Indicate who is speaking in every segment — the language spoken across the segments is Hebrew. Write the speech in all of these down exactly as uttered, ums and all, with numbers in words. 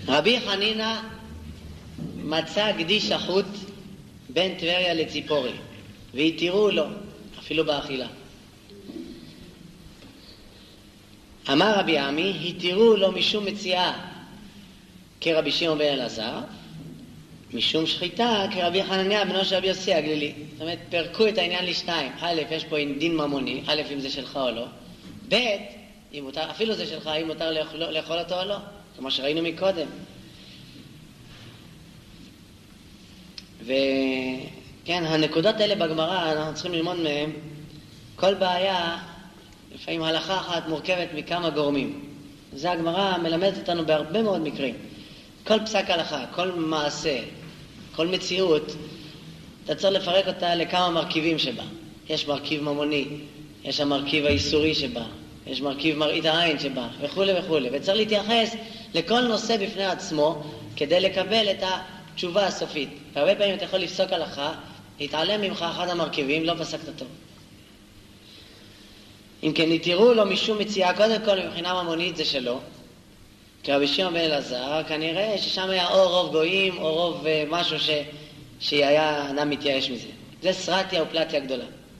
Speaker 1: רבי חנינא מצא גדי שחוט בין טבריה לציפורי, והתירו לו, אפילו באכילה. אמר רבי עמי, התירו לו משום מציאה כרבי שמעון בן אלעזר, משום שחיטה כרבי חנניה בנו של רבי יוסי הגלילי. זאת אומרת, פרקו את העניין לשניים. א', יש פה דין ממוני, א', אם זה שלך או לא. ב', אם מותר, אפילו זה שלך, אם מותר לאכול, לאכול אותו או לא, כמו שראינו מקודם. וכן, הנקודות האלה בגמרא, אנחנו צריכים ללמוד מהם. כל בעיה, לפעמים הלכה אחת מורכבת מכמה גורמים. זה הגמרא מלמדת אותנו בהרבה מאוד מקרים. כל פסק הלכה, כל מעשה, כל מציאות, אתה צריך לפרק אותה לכמה מרכיבים שבה. יש מרכיב ממוני, יש המרכיב האיסורי שבה, יש מרכיב מראית העין שבה, וכו' וכו'. וצריך להתייחס לכל נושא בפני עצמו כדי לקבל את התשובה הסופית. והרבה פעמים אתה יכול לפסוק הלכה, להתעלם ממך אחד המרכיבים, לא פסקת טוב. אם כן, נתירו לו משום מציאה, קודם כל מבחינה ממונית זה שלו. כי רבי שמעון בן אלעזר, כנראה ששם היה או רוב גויים או רוב משהו ש... שהיה אדם מתייאש מזה. זה סרטיה ופלטיה גדולה.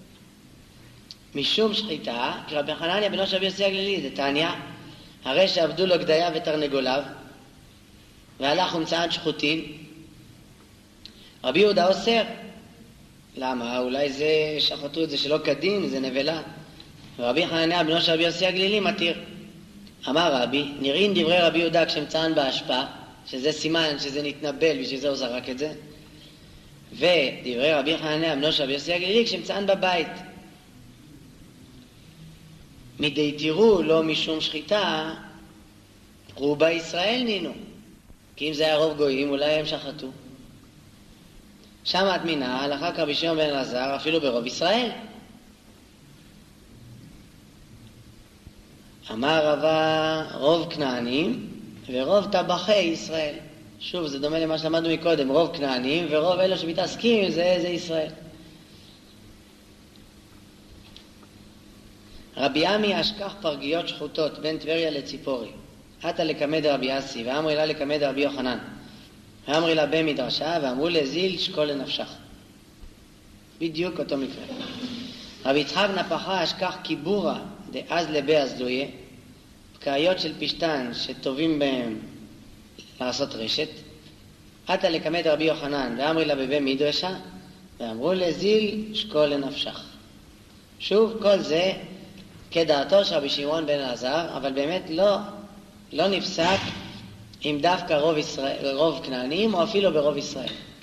Speaker 1: משום שחיטה, כי רבי חנניה בנו של רבי יוסי הגלילי, זה תניא, הרי שעבדו לו גדיה ותרנגוליו, והלך ומצאן שחוטין. רבי יהודה אוסר. למה? אולי זה שחטו את זה שלא כדין, זה נבלה. ורבי חנניה בנו של רבי יוסי הגלילי מתיר. אמר רבי, נראים דברי רבי יהודה כשמצאן בהשפעה, שזה סימן שזה נתנבל, בשביל זה הוא זרק את זה. ודברי רבי חנניה בנו של רבי יוסי הגלילי כשמצאן בבית. מדי תירו לא משום שחיטה, רובה ישראל נינו. כי אם זה היה רוב גויים, אולי הם שחטו. שמעת מינה, הלכה כרבי שמעון בן אלעזר, אפילו ברוב ישראל. אמר רבה רוב כנענים ורוב טבחי ישראל. שוב, זה דומה למה שלמדנו מקודם, רוב כנענים ורוב אלו שמתעסקים עם זה, זה ישראל. רבי עמי אשכח פרגיות שחוטות בין טבריה לציפורי. עתה לקמד רבי אסי, ואמרי לה לקמד רבי יוחנן. ואמרי לה במדרשה, ואמרו לזיל שקול לנפשך. בדיוק אותו מקרה. רבי יצחק נפחה אשכח קיבורה דאז לבאז לויה, פקעיות של פשטן שטובים בהם לעשות רשת. עתה לקמד רבי יוחנן, ואמרי לה בבי מדרשה, ואמרו לזיל שקול לנפשך. שוב, כל זה כדעתו של רבי שמעון בן אלעזר, אבל באמת לא, לא נפסק עם דווקא רוב, ישראל, רוב כנענים או אפילו ברוב ישראל.